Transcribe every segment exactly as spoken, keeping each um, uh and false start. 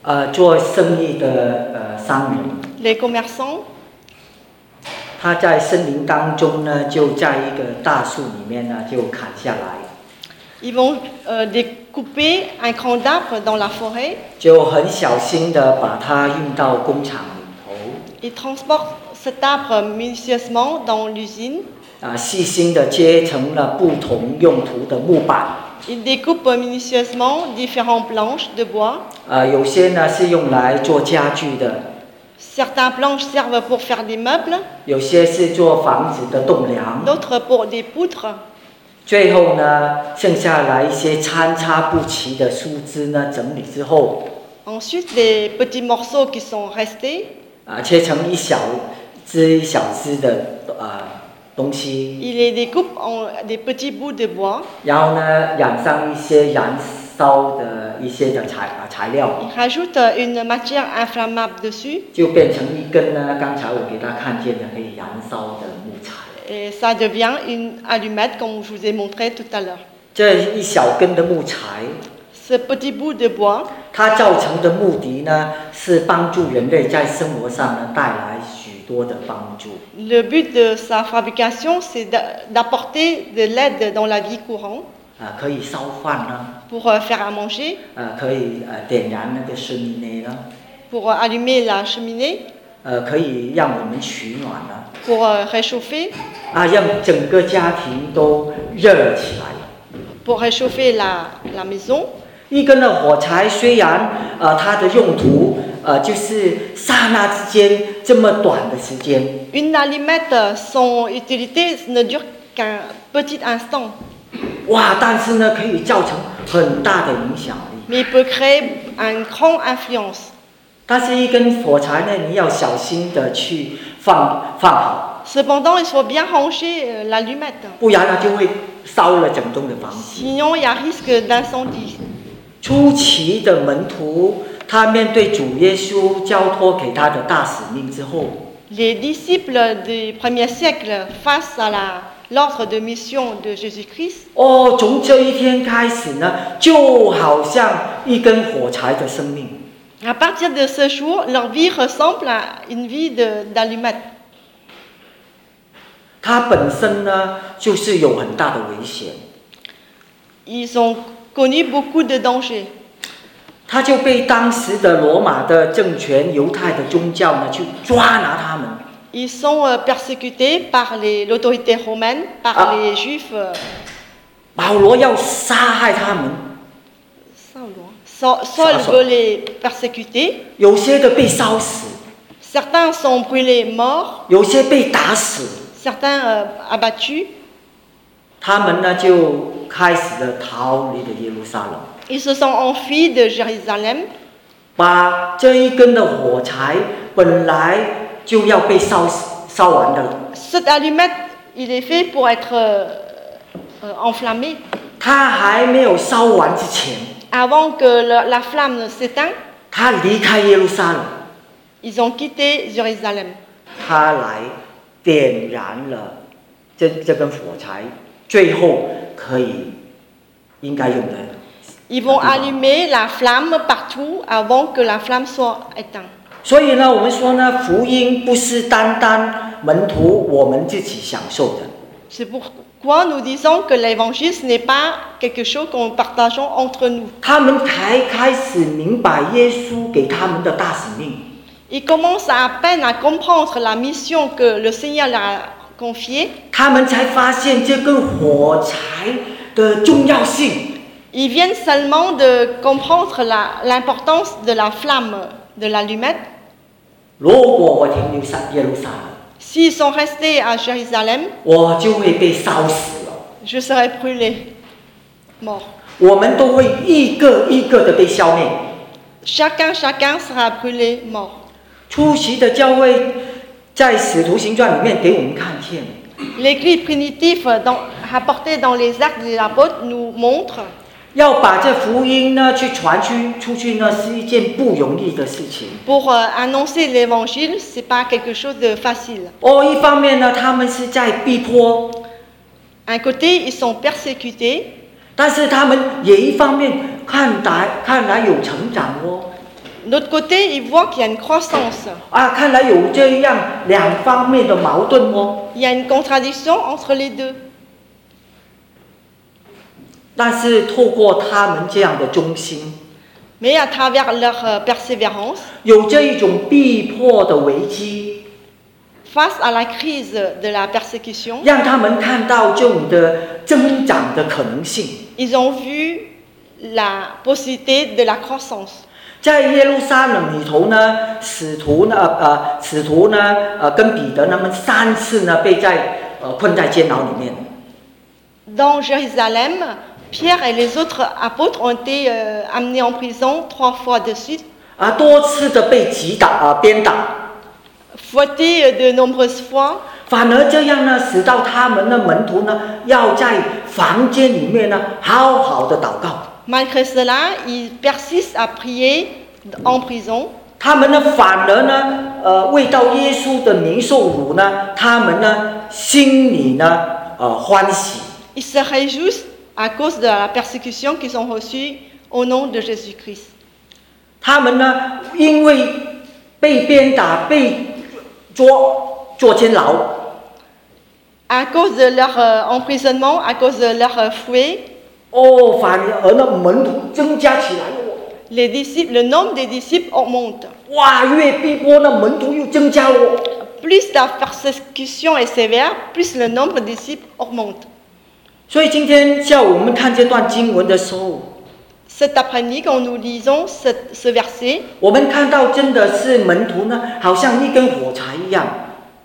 呃，做生意的呃商人， les commerçants, 他在森林当中呢，就在一个大树里面呢，就砍下来， ils vont euh, découper un tronc d'arbre dans la forêt, 就很小心的把它运到工厂里头， ils transportent cet arbre minutieusement dans l'usine, 啊，细心的切成了不同用途的木板， ils découpent minutieusement différentes planches de bois. 啊，有些呢是用来做家具的， Certaines planches servent pour faire des meubles, 有些是做房子的栋梁， d'autres pour des poutres. 最后呢，剩下来一些参差不齐的树枝呢，整理之后， Ensuite, les petits morceaux qui sont restés, 啊，切成一小支一小支的呃东西， ils les découpent en des petits bouts de bois. 然后呢，染上一些燃烧的一些的材啊材料， Ils rajoutent une matière inflammable dessus 就变成一根呢，刚才我给大家看见的可以燃烧的木材。 et ça devient une allumette comme je vous ai montré tout à l'heure. 这一小根的木材， Ce petit bout de bois, 它造成的目的呢，是帮助人类在生活上呢带来许多的帮助。 le but de sa fabrication, c'est d'a- d'apporter de l'aide dans la vie courante 啊，可以烧饭呢， pour euh, faire à manger, 呃，可以呃点燃那个生米呢， pour euh, allumer la cheminée, 呃，可以让我们取暖呢， pour euh, réchauffer, 啊，让整个家庭都热起来。 pour réchauffer la, la maison. 一根的火柴虽然呃它的用途呃就是刹那之间这么短的时间， Une allumette, son utilité ne dure qu'un petit instant, 哇，但是呢可以造成很大的影响力。 mais il peut créer une grande influence. 但是一根火柴呢，你要小心的去放放好， Cependant, il faut bien ranger euh, l'allumette, 不然呢就会烧了整栋的房子。 sinon il y a risque d'incendie. 初期的门徒，他面对主耶稣交托给他的大使命之后， Les disciples du premier siècle face à la, l'ordre de mission de Jésus-Christ, 哦，从这一天开始呢，就好像一根火柴的生命。 à partir de ce jour, leur vie ressemble à une vie de- d'allumette. 它本身呢，就是有很大的危险， Ils ont connu beaucoup de dangers. 他就被当时的罗马的政权、犹太的宗教呢，去抓拿他们。 Ils sont euh, persécutés par les- l'autorité romaine, par Ah. les juifs. euh, 保罗要杀害他们， Saul Saul Ça, ça. veut les persécuter. 有些的被烧死， Certains sont brûlés morts, 有些被打死。 certains euh, abattus. 他们呢就开始了逃离了耶路撒冷， Ils se sont enfuis de Jérusalem. 把这一根的火柴本来就要被烧死烧完的了， Cette allumette, il est fait pour être euh, euh, enflammé. 他还没有烧完之前， Avant que le- la flamme ne s'éteigne, 他离开耶路撒冷， ils ont quitté Jérusalem. 他来点燃了这这根火柴，最后可以应该用的。 Ils vont allumer la flamme partout avant que la flamme soit éteinte. 所以呢，我们说呢，福音不是单单门徒我们自己享受的， C'est pourquoi nous disons que l'évangile, ce n'est pas quelque chose que nous partageons entre nous. 他们才开始明白耶稣给他们的大使命。 Ils commencent à peine à comprendre la mission que le Seigneur leur a confiée. 他们才发现这根火柴的重要性。 Ils viennent seulement de comprendre la- l'importance de la flamme de l'allumette. 如果我停留在耶路撒冷， S'ils sont restés à Jérusalem, 我就会被烧死了。 je serais brûlé, mort. 我们都会一个一个的被消灭。 Chacun, chacun sera brûlé, mort. 初期的教会在使徒行传里面给我们看见， L'église primitive dans- rapportée dans les actes des apôtres nous montre 要把这福音呢去传出出去呢，是一件不容易的事情。 pour euh, annoncer l'évangile, c'est pas quelque chose de facile. 哦，一方面呢，他们是在逼迫， Un côté, ils sont persécutés, 但是他们也一方面看来看来有成长哦。 D'autre côté, ils voient qu'il y a une croissance. 啊，看来有这样两方面的矛盾哦。 Il y a une contradiction entre les deux. 但是透过他们这样的忠心， Mais à travers leur euh, persévérance, 有这一种逼迫的危机， face à la crise de la persécution, 让他们看到这种的增长的可能性。 ils ont vu la possibilité de la croissance. 在耶路撒冷里头呢，使徒呢，呃，使徒呢，呃，跟彼得他们三次呢被在呃困在监牢里面。 Dans Jérusalem, Pierre et les autres apôtres ont été euh, amenés en prison trois fois de suite, 啊，多次的被击打啊、鞭打， fouettés de nombreuses fois. 反而这样呢，使到他们的门徒呢，要在房间里面呢，好好的祷告。 Malgré cela, ils persistent à prier en prison. 他们呢，反而呢，呃，为到耶稣的名受辱呢，他们呢，心里呢，呃，欢喜。 Ils se réjouissent à cause de la persécution qu'ils ont reçue au nom de Jésus-Christ. 他们呢，因为被鞭打、被捉坐监牢， À cause de leur euh, emprisonnement, à cause de leur euh, fouet, 哦，反而呢，门徒增加起来了。 les disciples, le nombre des disciples augmente. 哇，越逼迫呢，门徒又增加了。 Plus la persécution est sévère, plus le nombre de disciples augmente. 所以今天叫我们看这段经文的时候， Cet après-midi, quand nous lisons ce, ce verset, 我们看到真的是门徒呢，好像一根火柴一样。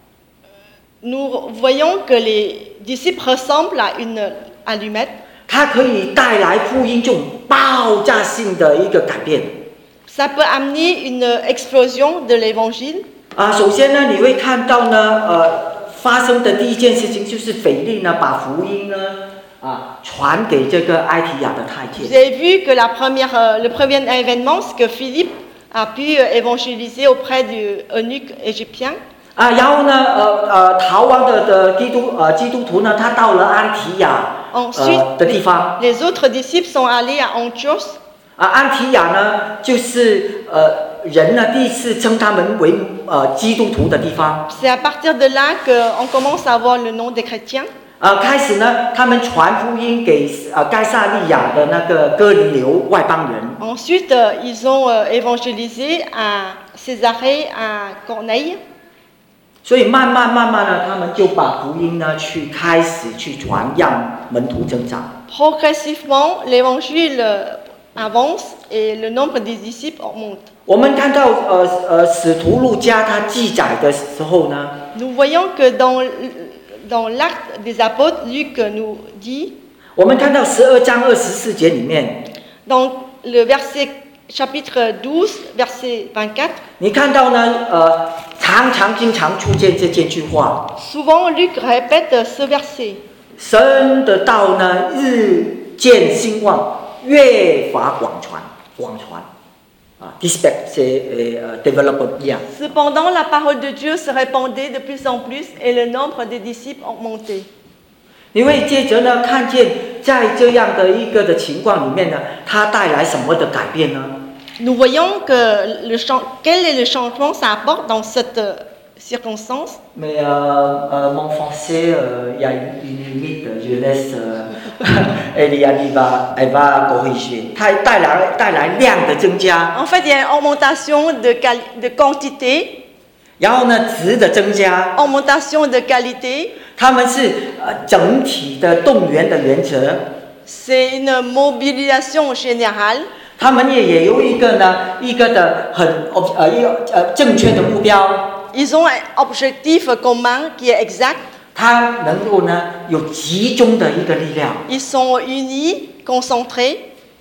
nous voyons que les disciples ressemblent à une allumette. 它可以带来福音这种爆炸性的一个改变。 Ça peut amener une explosion de l'évangile. 啊，首先呢，你会看到呢，呃，发生的第一件事情就是腓力呢，把福音呢，啊，传给这个埃提亚的太 Vous 监。 avez vu que la première, euh, le premier événement, c'est que Philippe a pu euh, évangéliser auprès du eunuque égyptien. 啊，然后呢，呃呃，逃亡的的基督呃基督徒呢，他到了安提亚 Ensuite, 呃的地方。 les autres disciples sont allés à Antioche. 啊，安提亚呢，就是呃人呢第一次称他们为呃基督徒的地方。 C'est à partir de là qu'on commence à avoir le nom des chrétiens. 呃，开始呢，他们传福音给呃该撒利亚的那个哥尼流外邦人。 Ensuite, euh, ils ont euh, évangélisé à Césarée, à Corneille. 所以慢慢慢慢呢，他们就把福音呢去开始去传，让门徒增长。 Progressivement, l'évangile euh, avance et le nombre des disciples augmente. 我们看到呃呃使徒路加他记载的时候呢， Nous voyons que dans, dans l'acte des apôtres, Luc nous dit, 我们看到十二章二十四节里面， dans le verset chapitre douze, verset vingt-quatre, 你看到呢，呃，常常经常出现这这句话， souvent Luc répète ce verset. 神的道呢日渐兴旺，越发广传，广传。啊 ，disperse c'est euh développe bien。 Cependant, la parole de Dieu se répandait de plus en plus et le nombre des disciples augmentait. 你会接着呢看见，在这样的一个的情况里面呢，它带来什么的改变呢？ Nous voyons que le chan- quel est le changement que ça apporte dans cette euh, circonstance. Mais euh, euh, mon français, euh, il y a une, une limite, je laisse euh, Eliane va, elle va corriger. 它带来带来量的增加， En fait, il y a une augmentation de, quali- de quantité, 然后呢值的增加， augmentation de qualité. 他们是呃整体的动员的原则， C'est une mobilisation générale. 他们也也有一个呢一个的很呃一个呃正确的目标。 Ils ont un objectif commun qui est exact. 它能够呢有集中的一个力量。 Ils sont unis, concentrés.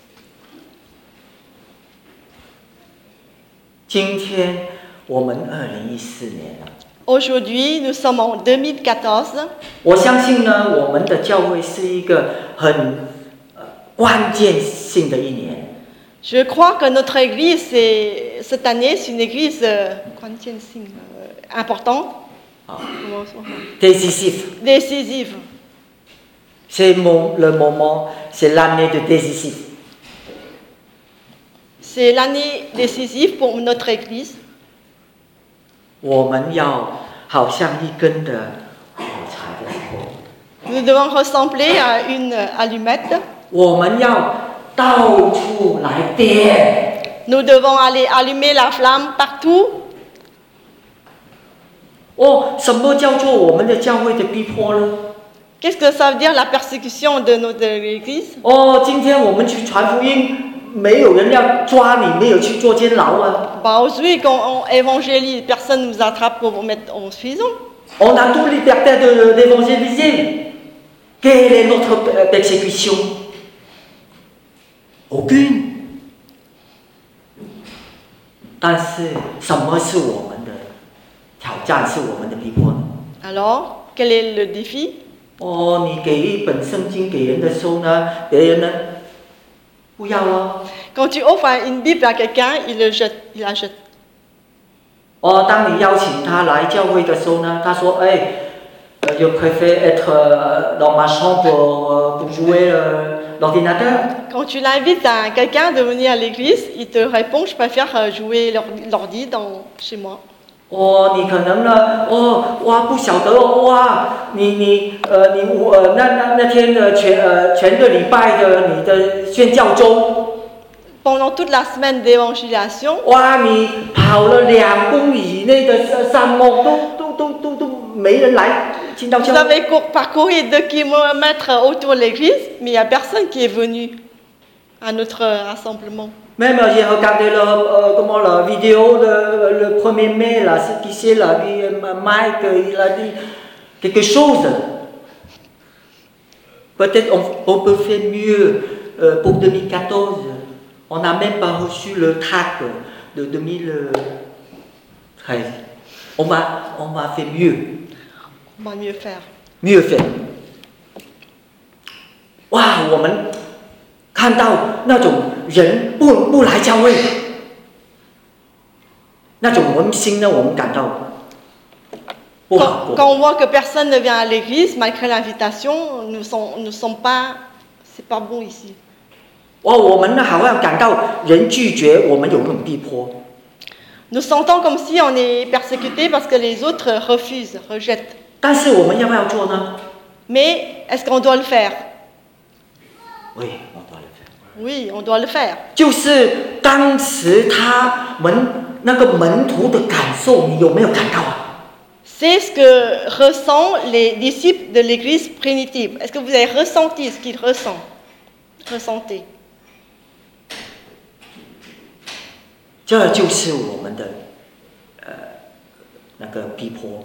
今天我们二零一四年了， Aujourd'hui, nous sommes en deux mille quatorze. 我相信呢，我们的教会是一个很呃关键性的一年。 Je crois que notre église, c'est- cette année, c'est une église euh, euh, importante, 啊 comment on dit? ，décisif， décisive. c'est mon le moment，c'est l'année de décisif。 C'est l'année décisive pour notre Église. 我们要好像一根的火柴的火， Nous devons ressembler à une allumette. 我们要到处来点。 Nous devons aller allumer la flamme partout. 哦，什么叫做我们的教会的逼迫呢？ Qu'est-ce que ça veut dire la persécution de notre Église? 哦，今天我们去传福音，没有人要抓你，没有去做监牢啊。 Bah, aujourd'hui, quand on évangélise, personne ne nous attrape pour vous mettre en prison. On a toute liberté de d'évangéliser. Quelle est notre persécution? Aucune. 但是什么是我们的挑战？是我们的逼迫呢？ Alors, quel est le défi? 哦，你给一本圣经给人的时候呢，别人呢不要咯。 Quand tu offres une Bible à quelqu'un, il le jette, il la jette. 哦，当你邀请他来教会的时候呢，他说：“哎，呃，je préfère être euh, dans ma chambre pour, euh, pour jouer euh, l'ordinateur. Quand tu l'invites à quelqu'un de venir à l'église, il te répond, je préfère euh, jouer l'ordi- l'ordi dans, chez moi. ” 哦，你可能呢，哦，哇，不晓得哦，哇，你你呃你我呃那那那天的全呃全个礼拜的你的宣教中， Pendant toute la semaine d'évangélisation, 哇，你跑了两公里以内的山漠，都都都都都没人来进到 vous 教会。 avez cour- parcouru deux kilomètres autour de l'église, mais il n'y a personne qui est venu à notre euh, rassemblement. Même j'ai regardé le, euh, comment, la vidéo de le premier mai, là, ce qui c'est là, lui, euh, Mike, il a dit quelque chose. Peut-être on, on peut faire mieux euh, pour deux mille quatorze. On n'a même pas reçu le tract de deux mille treize. On va, on va faire mieux, On va mieux faire. mieux faire. 哇，我们看到那种人不不来教会，那种我们心呢，我们感到不好 Quand, 过。 quand on voit que personne ne vient à l'église, malgré l'invitation, nous ne sommes, nous sommes pas, c'est pas bon ici. 哇，我们呢好像感到人拒绝我们有那种逼迫。 Nous sentons comme si on est persécuté parce que les autres refusent, rejettent. 但是我们要不要做呢？ Mais est-ce qu'on doit le faire? 喂，我做了。 Oui, on doit le faire. 就是当时他们那个门徒的感受，你有没有感到啊？ C'est ce que ressentent les disciples de l'église primitive. Est-ce que vous avez ressenti ce qu'ils ressentent? Ressentez. 这就是我们的呃那个逼迫。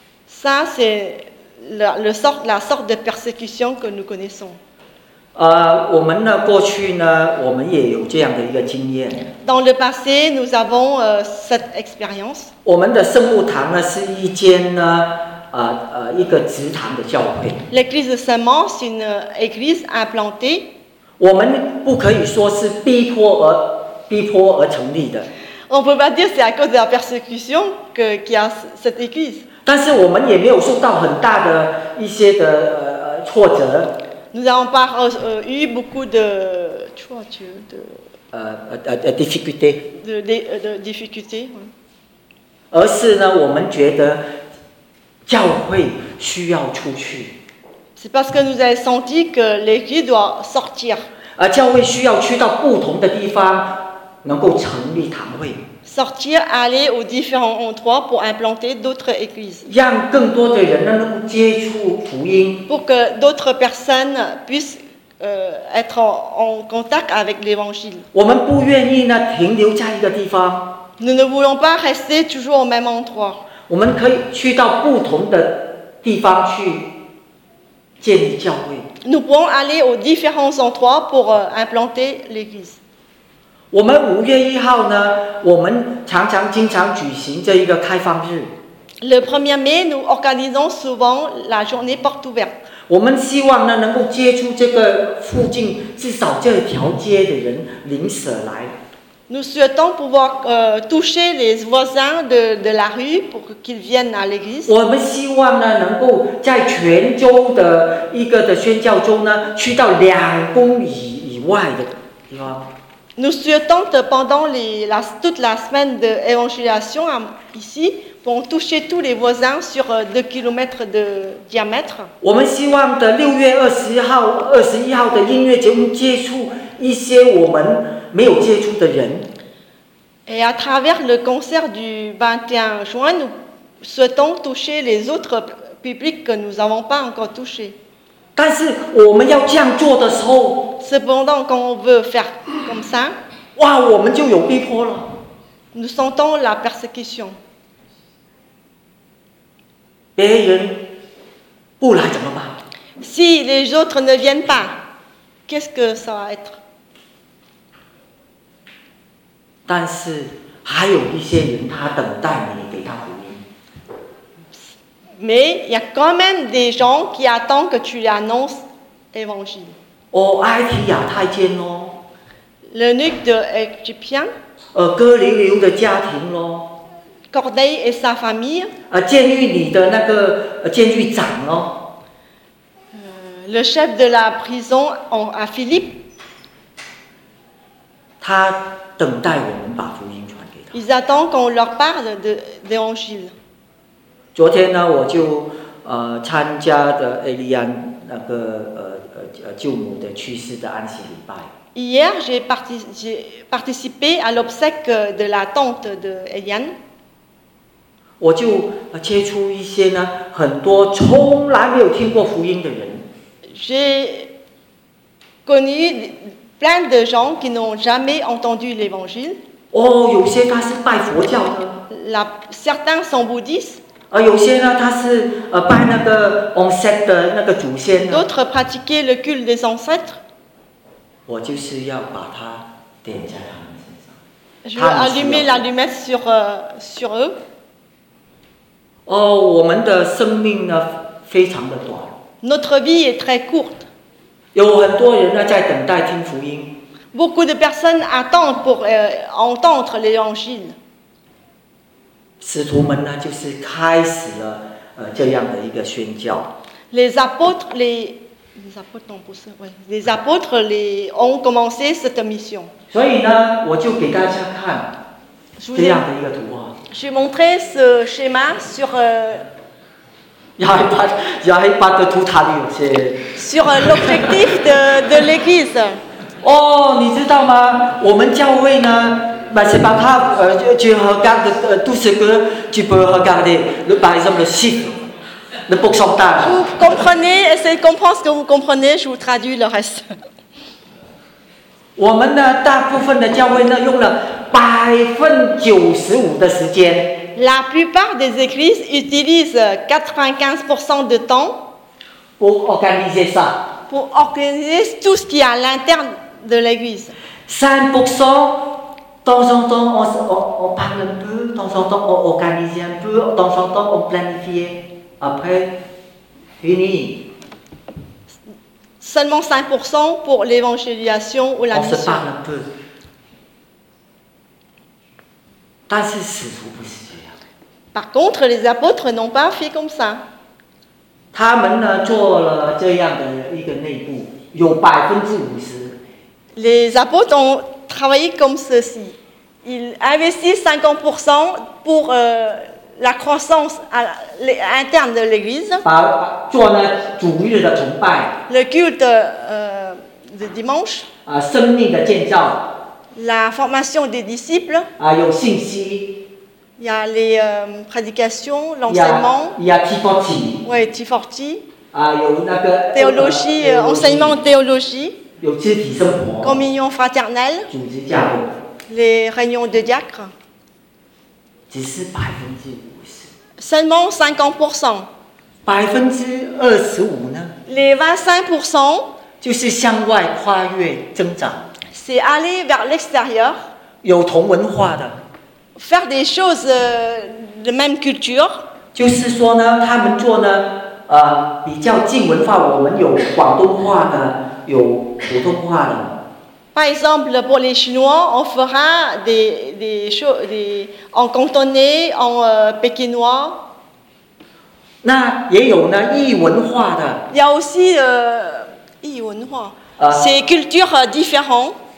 Ça, c'est la, le sort, la sorte de persécution que nous connaissons. 呃，我们呢过去呢，我们也有这样的一个经验。 Dans le passé, nous avons euh, cette expérience. 我们的圣母堂呢是一间呢，呃呃一个职堂的教会。 L'église de Saint-Mans, c'est une euh, église implantée. 我们不可以说是逼迫而逼迫而成立的， On ne peut pas dire que c'est à cause de la persécution que- qu'il y a c- cette église. 但是我们也没有受到很大的一些的呃呃挫折， Nous n'avons pas euh, eu beaucoup de, tu vois, tu- de, 呃呃呃呃 difficulté， de, de- de difficultés. ouais. 而是呢，我们觉得教会需要出去， C'est parce que nous avons senti que l'église doit sortir. 而教会需要去到不同的地方，能够成立堂会， Sortir, aller aux différents endroits pour implanter d'autres églises. 让更多的人呢能够接触福音。 Pour que d'autres personnes puissent euh, être en, en contact avec l'évangile. 我们不愿意呢停留在一个地方， Nous ne voulons pas rester toujours au même endroit. 我们可以去到不同的地方去建立教会。 Nous pouvons aller aux différents endroits pour euh, implanter l'église. 我们五月一号呢，我们常常经常举行这一个开放日。 Le premier mai, nous organisons souvent la journée porte ouverte. 我们希望呢能够接触这个附近至少这条街的人邻舍来， Nous souhaitons pouvoir euh, toucher les voisins de, de la rue pour qu'ils viennent à l'église. 我们希望呢能够在泉州的一个的宣教中呢，去到两公里以外的地方。 Nous souhaitons que pendant les, la, toute la semaine d'évangélisation ici, pour toucher tous les voisins sur deux kilomètres de diamètre. 我们希望的六月二十号、二十一号的音乐节目接触一些我们没有接触的人。 Et à travers le concert du vingt et un juin, nous souhaitons toucher les autres publics que nous n'avons pas encore touchés. 但是我们要这样做的时候， Cependant, quand on veut faire comme ça, 哇，我们就有逼迫了。 nous sentons la persécution. 别人不来怎么办？ Si les autres ne viennent pas, qu'est-ce que ça va être? 但是还有一些人，他等待你给他福音。 Mais il y a quand même des gens qui attendent que tu lui annonces l'évangile. 哦，埃提亚太监咯， L'eunuque de Égyptien, 呃，哥尼流的家庭咯， Corneille et sa famille, 呃，监狱里的那个呃监狱长咯， euh, le chef de la prison en- à Philippe, 他等待我们把福音传给他。 ils attendent qu'on leur parle de, d'évangile. 昨天呢，我就呃参加的艾利安那个呃呃呃舅母的去世的安息礼拜。 Hier, j'ai, parti- j'ai participé à l'obsèque de la tante de Eliane. 我就呃接触一些呢很多从来没有听过福音的人， J'ai connu plein de gens qui n'ont jamais entendu l'évangile. 哦，有些他是拜佛教的， La- certains sont bouddhistes, 呃，有些呢他是呃拜那个 onset 的那个祖先呢。 d'autres pratiquaient le culte des ancêtres. 我就是要把它点在他们身上。 Je veux allumer l'allumette sur, euh, sur eux. 哦，我们的生命呢非常的短， Notre vie est très courte. 有很多人呢在等待听福音。 Beaucoup de personnes attendent pour euh, entendre l'évangile. 使徒们呢就是开始了呃这样的一个宣教。 Les apôtres, les, les apôtres, non, pour ça, ouais. Les apôtres les, ont commencé cette mission. 所以呢，我就给大家看 Je vous 这 ai, 样的一个图画。 j'ai montré ce schéma sur, euh, 又係八又係八個圖塔裏有些。 sur euh, l'objectif de, de l'Église. 哦，你知道嗎？我們教會呢，bah, c'est pas grave. Euh, tu regardes euh, tout ce que tu peux regarder. Le, par exemple, le chiffre, le pourcentage. Vous comprenez, essayez de comprendre ce que vous comprenez, je vous traduis le reste. 我們呢，大部分的教會呢，用了百分九十五的時間。 La plupart des églises utilisent quatre-vingt-quinze pour cent de temps pour organiser ça. pour organiser tout ce qui est à l'interne de l'église. cinq pour cent, de temps en temps, on, on, on parle un peu, de temps en temps, on organise un peu, de temps en temps, on planifie. Après, fini. Seulement cinq pour cent pour l'évangélisation ou la On se mission. parle un peu. 但是使徒不是这样， Par contre, les apôtres n'ont pas fait comme ça. 他们呢做了这样的一个内部，有百分之五十 Les apôtres ont travaillé comme ceci. Ils investissent cinquante pour cent pour euh, la croissance à l'é- interne de l'église, 把做呢主日的崇拜 le culte euh, de dimanche, 啊、生命的建造 la formation des disciples, 啊、有信息， il y a les euh, prédications, 有 l'enseignement, 有 T forty ouais, T forty, 啊、有那个 théologie, 呃 euh, enseignement de théologie, 有肢体生活， communion fraternelle, 组织架构， les réunions de diacres. 只是百分之五十， Seulement cinquante pour cent. 百分之二十五呢， Les vingt-cinq pour cent, 就是向外跨越增长， c'est aller vers l'extérieur, 有同文化的。 faire des choses euh, de même culture. 就是说呢，他们做呢，呃，比较近文化，我们有广东话的，有普通话的。 Par exemple, pour les Chinois, on fera des, des choses des, en cantonais, en euh, pékinois. 那也有呢异文化的， Il y a aussi euh, 异文化. Ah. C'est cultures euh, différentes.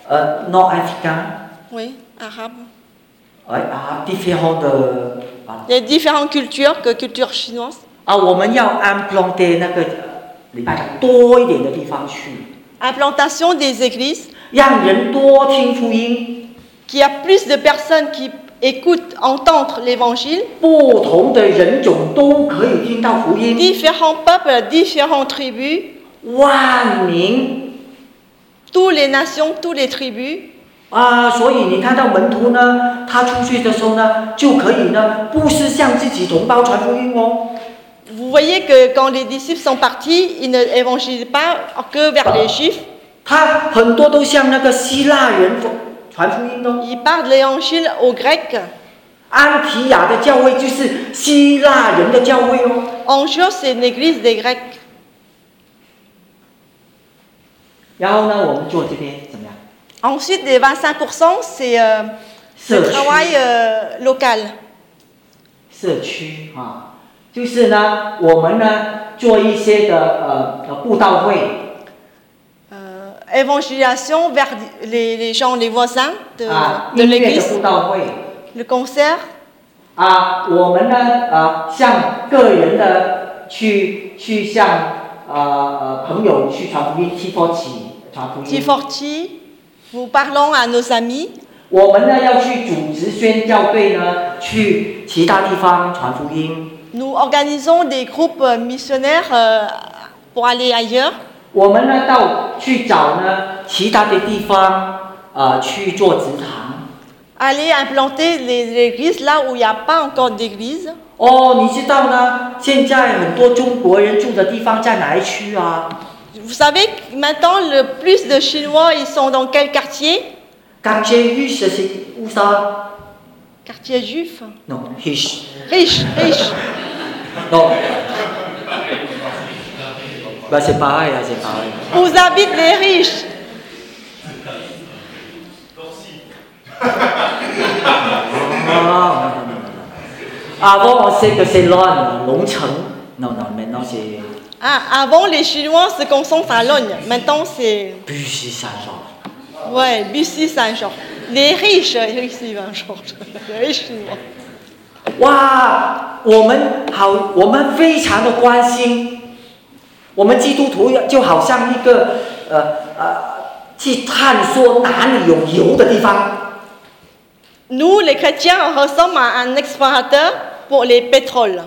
euh, nord-africains, oui, arabes. ouais, arabes, différentes de. Voilà. Il y a différentes cultures que culture chinoise. 啊，我们要 implanter 那个礼拜堂多一点的地方去， Implantation des églises, 让人多听福音， qu'il y a plus de personnes qui écoutent, entendre l'évangile. 不同的人种都可以听到福音， Différents peuples, différentes tribus, 万民 toutes les nations, toutes les tribus. 啊，所以你看到门徒呢，他出去的时候呢，就可以呢，不是向自己同胞传福音哦。 Vous voyez que quand les disciples sont partis, ils ne évangélisent pas que vers les Juifs. 他很多都向那个希腊人传福音哦。 Ils parlent l'évangile aux Grecs. 安提亚的教会就是希腊人的教会哦。 Antioche, c'est une église des Grecs. 然后呢，我们做这边怎么样？ Ensuite, les vingt-cinq pour cent, c'est euh, le travail euh, local. 社区啊，就是呢，我们呢做一些的呃呃布道会。 Euh, évangélisation vers les, les gens, les voisins de, 啊， de 音乐的 l'église. 布道会。 Le concert. 啊，我们呢啊，向个人的去去向呃呃朋友去传福音 ，T forty 传福 T 音。 forty. Nous parlons à nos amis. 我们呢要去组织宣教队呢，去其他地方传福音。 Nous organisons des groupes missionnaires euh, pour aller ailleurs. 我们呢到去找呢其他的地方呃去做职堂。 Aller implanter les églises là où il n'y a pas encore d'église. 哦，你知道呢？现在很多中国人住的地方在哪一区啊？ Vous savez, maintenant, le plus de Chinois, ils sont dans quel quartier? Quartier riche, c'est où ça? Quartier juif. Non, riche. Riche, riche. Non. Bah c'est pareil, hein, c'est pareil. Où habitent les riches? Ah, non, non, non, non. Avant, on sait que c'est Lon, Longcheng. Non, non, maintenant c'est... Ah, avant, les Chinois se concentrent à Logne. Maintenant, c'est... Bussy Saint-Georges. Ouais, Bussy Saint-Georges. Les riches, Bussy Saint-Georges. Les riches Chinois. 哇，我们好，我们非常的关心，我们基督徒就好像一个呃呃，去探索哪里有油的地方。 Nous, les chrétiens, ressemblent à un explorateur pour les pétroles.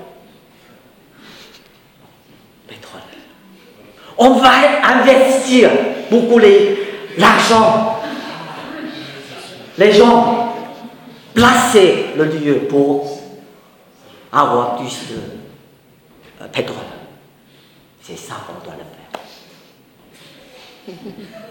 Pétrole. On va investir beaucoup les l'argent, les gens, placer le lieu pour avoir plus de euh, pétrole. C'est ça qu'on doit le faire.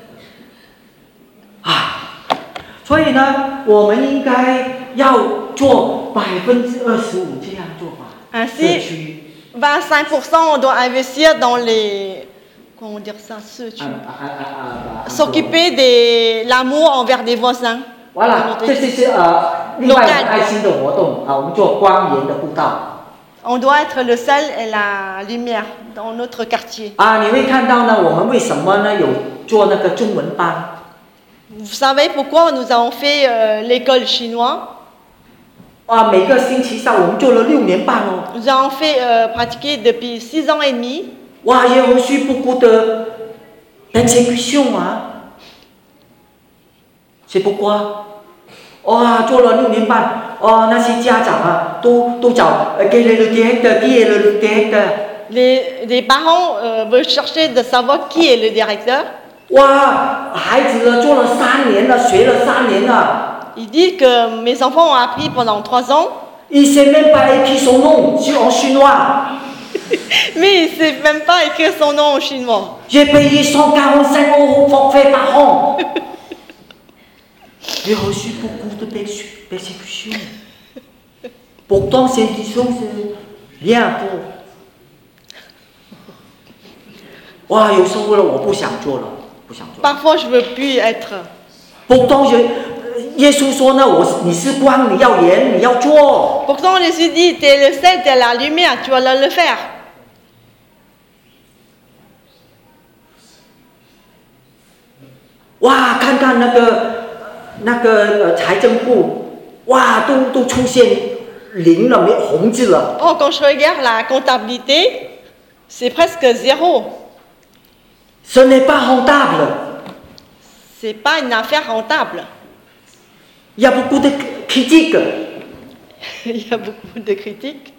Ah. 所以呢，我们应该要做百分之二十五这样做法。 Ainsi, 社区 vingt-cinq pour cent, on doit investir dans les... Comment dire ça? Ce- 啊啊啊啊啊！ S'occuper de l'amour envers des voisins. 完了，这就是呃另外一个爱心的活动啊，我们做光源的布道。 On doit être le sel et la lumière dans notre quartier. 啊，你会看到呢，我们为什么呢有做那个中文班？ Vous savez pourquoi nous avons fait euh, l'école chinoise? 啊，每个星期三我们做了六年半哦。 Nous avons fait euh, pratiquer depuis six ans et demi. 哇，也有许beaucoup de persécution 啊，c'est pourquoi？ 哇，做了六年半，哦，那些家长啊，都都找呃给了le directeur，qui est le directeur？ Les, les parents euh, veulent chercher de savoir qui est le directeur. 哇，孩子呢做了三年了，学了三年了。 Il dit que mes enfants ont appris pendant trois ans, Il ne sait même pas écrire son nom sur en chinois. mais il ne sait même pas écrire son nom en chinois. J'ai payé cent quarante-cinq euros forfait par an. J'ai reçu beaucoup de persécu- persécutions. Pourtant, c'est des choses bien pour. 哇，有时候呢，我不想做了，不想做。 Parfois, je ne veux plus être. Pourtant, je, 耶稣说呢，我你是光，你要盐，你要做。 Pourtant, Jésus dit, tu es le sel, tu es la lumière, tu vas le faire. 哇，看看那个那个呃财政部，哇，都都出现零了，没红字了。 Oh, quand je regarde la comptabilité, c'est presque zéro. Ce n'est pas rentable. C'est pas une affaire rentable. Il y a beaucoup de critiques. Il y a beaucoup de critiques.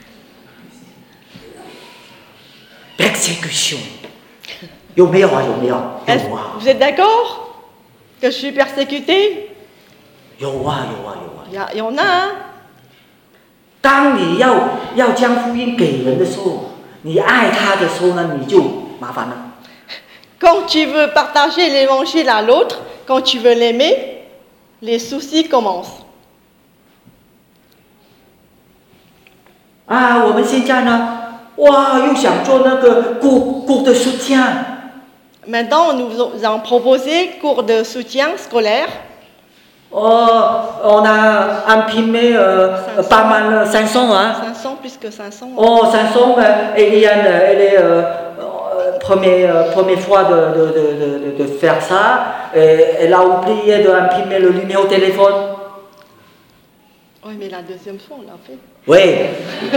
Persécution. 有没有啊？有没有？ Est-ce- 有啊， Vous êtes d'accord que je suis persécutée? 有啊，有啊，有啊。 Il y, a- il y en a, hein? 当你要要将福音给人的时候，你爱他的时候呢，你就麻烦了。 Quand tu veux partager l'évangile à l'autre, quand tu veux l'aimer, les soucis commencent. 啊，我们现在呢，哇，又想做那个 cours cours de soutien。 Maintenant, nous vous avons proposé cours de soutien scolaire. Oh, on a imprimé euh, pas mal cinq cents, hein. cinq cents, plus que cinq cents. Oh, cinq cents, euh, Eliane, elle est euh, euh, première, euh, première fois de, de, de, de, de faire ça. Et elle a oublié d'imprimer le numéro de téléphone. Oui, mais la deuxième fois, on l'a fait. Oui.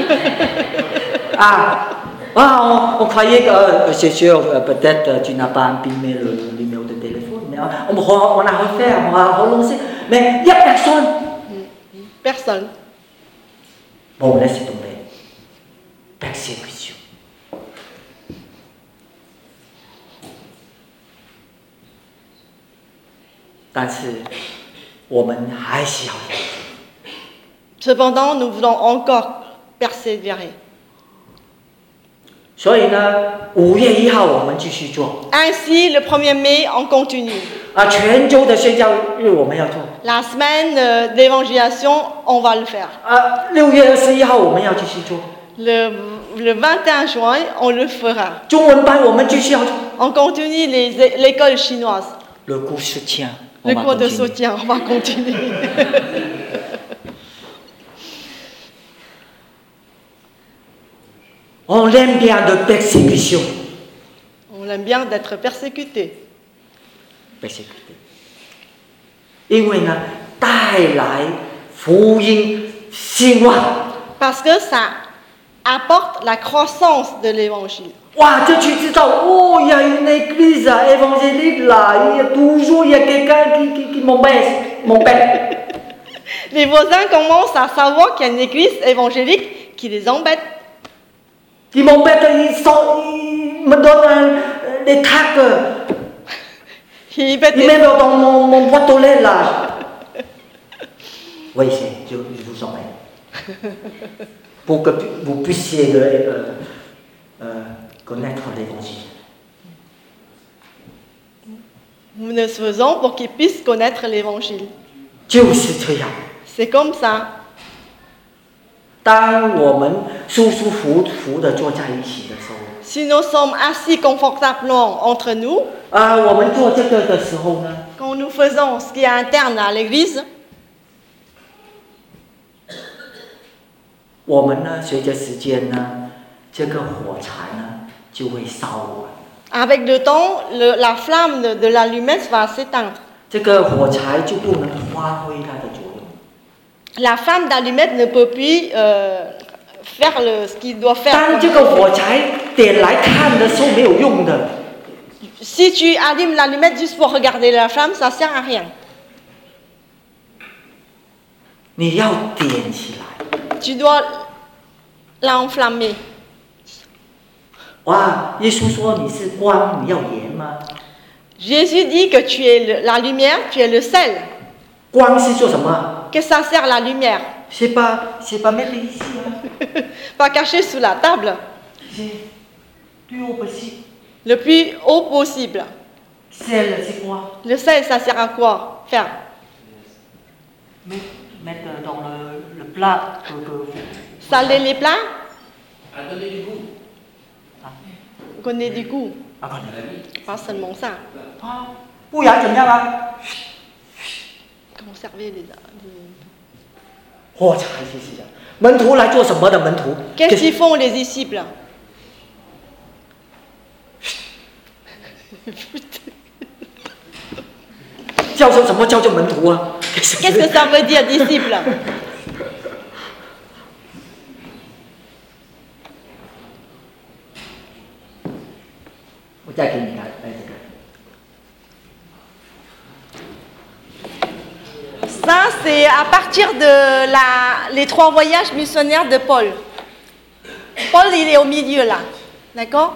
ah, ah on, on croyait que, euh, c'est sûr, euh, peut-être euh, tu n'as pas imprimé le, le numéro de téléphone. Mais on, on a refait, on a relancé. Mais il n'y a personne. Personne. Bon, laissez tomber. Persécution. Mais, 我们还是要忍住。 Cependant, nous voulons encore persévérer. 所以呢，五月一号我们继续做。 Ainsi, le premier mai, on continue. 啊，全州的宣教日我们要做。 La semaine euh, d'évangélisation, on va le faire. 啊，六月二十一号我们要继续做。 Le, le vingt et un juin, on le fera. 中文班我们继续要做。 On continue les- l'école chinoise. Le cours soutien. Le cours de soutien, on va continuer. On l'aime bien de persécution. On aime bien d'être persécuté. Persécuté. 因为呢，带来福音兴旺。 Parce que ça apporte la croissance de l'évangile. 哇，这去知道哦，il y a une église évangélique là, il y a toujours il y a quelqu'un qui qui qui m'embête, m'embête. Les voisins commencent à savoir qu'il y a une église évangélique qui les embête. Qui m'embête, ils sont, ils me donnent un- des tracts. Ils mettent Ils des- mettent dans mon, mon boîte aux lettres là. Oui, c'est, je, je vous emmène. Pour que pu- vous puissiez euh, euh, connaître l'évangile. Nous le faisons pour qu'ils puissent connaître l'évangile. 就是这样。 C'est comme ça. 当我们舒舒服服的坐在一起的时候， Si nous sommes assis confortablement entre nous, 啊，我们做这个的时候呢， quand nous faisons ce qui est interne à l'église, 我们呢，随着时间呢，这个火柴呢就会烧完， avec le temps, le- la flamme de, de l'allumette va s'éteindre. 这个火柴就不能发挥它的作用。 La flamme d'allumette ne peut plus euh, faire le, ce qu'il doit faire. 当这个火柴点来看的时候没有用的， Si tu allumes l'allumette juste pour regarder la flamme, ça sert à rien. 你要点起来。 Tu dois l'enflammer. 哇，耶稣说你是光，你要盐吗？ Jésus dit que tu es le- la lumière, tu es le sel. 光是做什么？ Que ça sert la lumière? C'est pas, c'est pas mettre ici, hein. Pas caché sous la table, C'est plus haut possible. le plus haut possible. Sel, c'est quoi? Le sel, ça sert à quoi? Faire. Mettre, mettre dans le, le plat que, que vous. Saler les plats, À donner du goût. donner du goût. Ah, quand même. Pas seulement ça. 啊，不然怎么样啊？ Conserver les. les- 火柴就是这样。门徒来做什么的？门徒 Qu'est-ce qu'ils font les disciples? 叫做什么叫做门徒啊？ Qu'est-ce que ça veut dire disciple? 我再给你看，来这个。 Ça, c'est à partir de la, les trois voyages missionnaires de Paul. Paul, il est au milieu là. D'accord?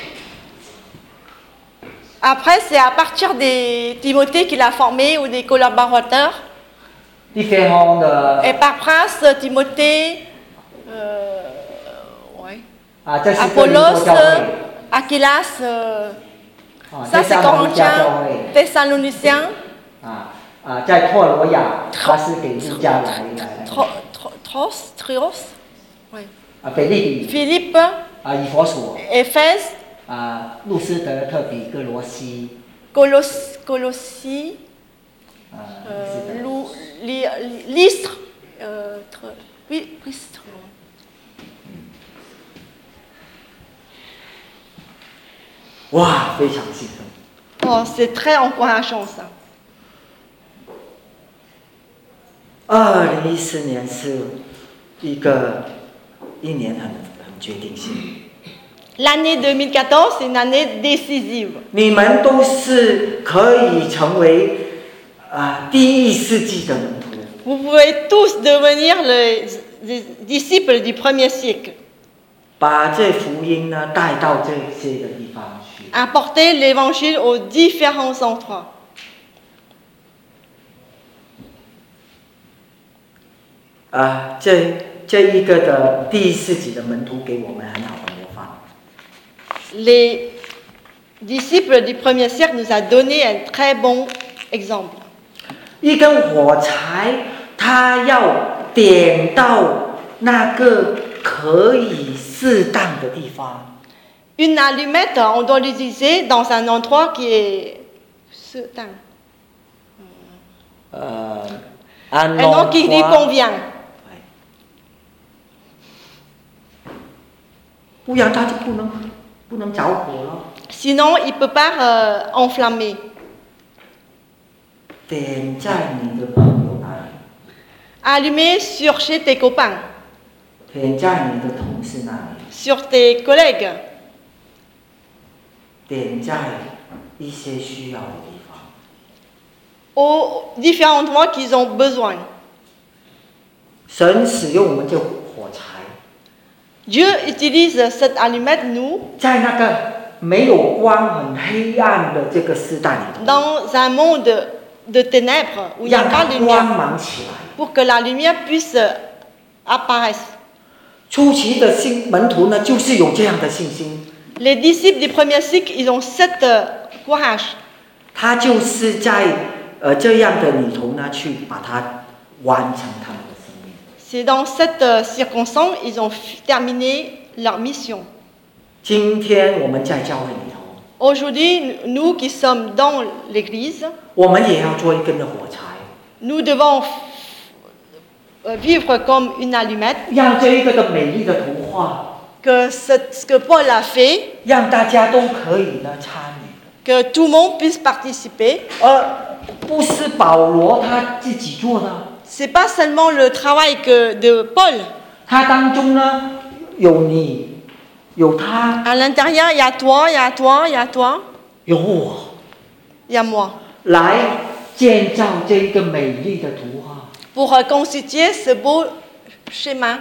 Après, c'est à partir des Timothée qu'il a formé ou des collaborateurs. 地方的 Et par prince, Timothée, euh, ouais. 啊，这是哥林多 Apollos, 教会 Aquilas, euh, 啊， ça 这 c'est 是马利加教 Corinthiens, 会 Thessaloniciens, 啊啊，在托罗亚，他是给路加来来来 Tro- Tro- Tros, Trios, ouais. 啊，腓利比 Philippe, 啊，以佛所 Éphèse, 啊，路斯德特比哥罗西 Coloss- Colossie, 啊， euh, Lou- Li- Lystre, euh, Tr- oui, Lystre. « 哇，非常兴奋。 Oh, c'est très encourageant ça. 二零一四年是一个一年很很决定性。 L'année deux mille quatorze, c'est une année décisive. 你们都是可以成为啊第一世纪的门徒。 Vous pouvez tous devenir les, les disciples du premier siècle. 把这福音呢带到这些的地方去。 Apporter l'évangile aux différents endroits. 啊，这这一个的第一世纪的门徒给我们很好的模范。 Les disciples du premier siècle nous a donné un très bon exemple. 一根火柴，它要点到那个可以适当的地方。 Une allumette, on doit l'utiliser dans un endroit qui est certain. 呃， Un endroit qui lui convient. 不然它就不能不能着火了。 Sinon, il ne peut pas euh, enflammer. 点在你的朋友那里， Allumer sur chez tes copains, 点在你的同事那里， sur tes collègues, 点在一些需要的地方。 aux différents endroits qu'ils ont besoin. 神使用我们这火柴， Dieu utilise cette allumette, nous, 在那个没有光、很黑暗的这个时代里头， dans un monde de ténèbres où il n'y a 让 pas 它 de 光 lumière, 芒起来。 pour que la lumière puisse apparaître. 初期的信门徒呢，就是有这样的信心， Les disciples du premier cycle, ils ont cette euh, courage. 他就是在呃这样的里头呢，去把它完成他们的生命。 C'est dans cette euh, circonstance ils ont f- terminé leur mission. 今天我们在教会里头， Aujourd'hui, nous qui sommes dans l'Église, 我们也要做一根的火柴， nous devons f- euh, vivre comme une allumette, 让这一个的美丽的图画， que ce, ce que Paul a fait, 让大家都可以呢参与， que tout le monde puisse participer. 而不是保罗他自己做的。 C'est pas seulement le travail que de Paul. 他当中呢有你，有他， À l'intérieur, il y a toi, il y a toi, il y a toi, 有我， il y a moi. 来建造这一个美丽的图画。 Pour euh, constituer ce beau schéma.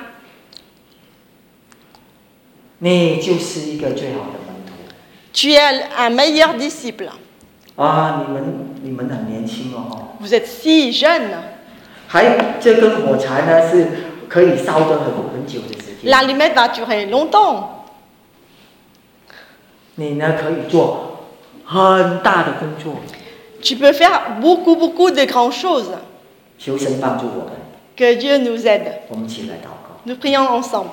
你就是一个最好的门徒 Tu es un meilleur disciple. 啊！你们你们很年轻哦，哈， Vous êtes si jeune. 还这根火柴呢是可以烧得很很久的时间。 L'allumette va durer longtemps. 你呢可以做很大的工作， Tu peux faire beaucoup, beaucoup de grandes choses. 求神帮助我们， Que Dieu nous aide. 我们一起来祷告。 Nous prions ensemble.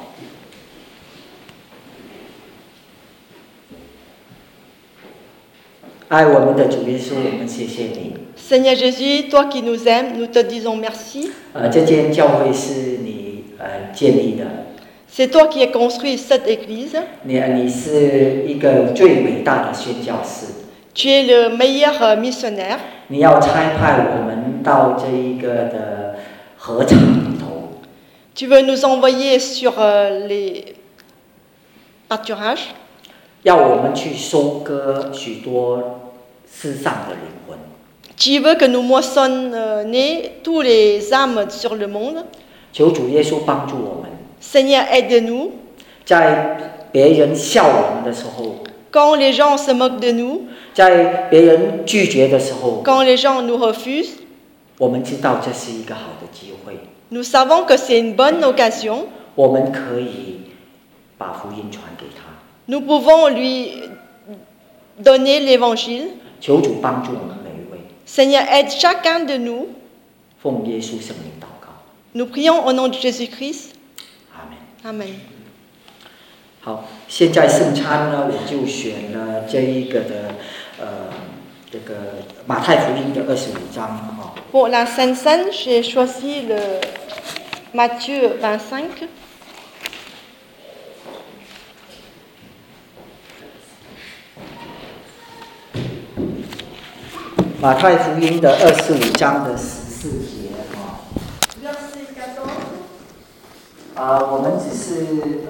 爱我们的主耶稣，我们谢谢你。 Seigneur Jésus, toi qui nous aimes, nous te disons merci. 呃，这间教会是你呃建立的， C'est toi qui as construit cette église. 你你是一个最伟大的宣教士， Tu es le meilleur euh, missionnaire. 你要差派我们到这一个的禾场里头， Tu veux nous envoyer sur euh, les pâturages. 要我们去收割许多世上的灵魂。 Tu veux que nous moissonnions tous les âmes sur le monde. 求主耶稣帮助我们， Seigneur, aide-nous. 在别人笑我们的时候， Quand les gens se moquent de nous, 在别人拒绝的时候， quand les gens nous refusent, 我们知道这是一个好的机会， nous savons que c'est une bonne occasion. 我们可以把福音传给他。 Nous pouvons lui donner l'évangile. 求主帮助我们每一位， Seigneur, aide chacun de nous. 奉耶稣圣名祷告， Nous prions au nom de Jésus-Christ. 阿门。 Amen. 好，现在圣餐呢，我就选了这一个的，呃，这个马太福音的二十五章哈、哦。 Pour la Sainte Seine, j'ai choisi le Matthieu vingt-cinq. 马太福音的二十五章的十四节哈。啊、呃，我们只是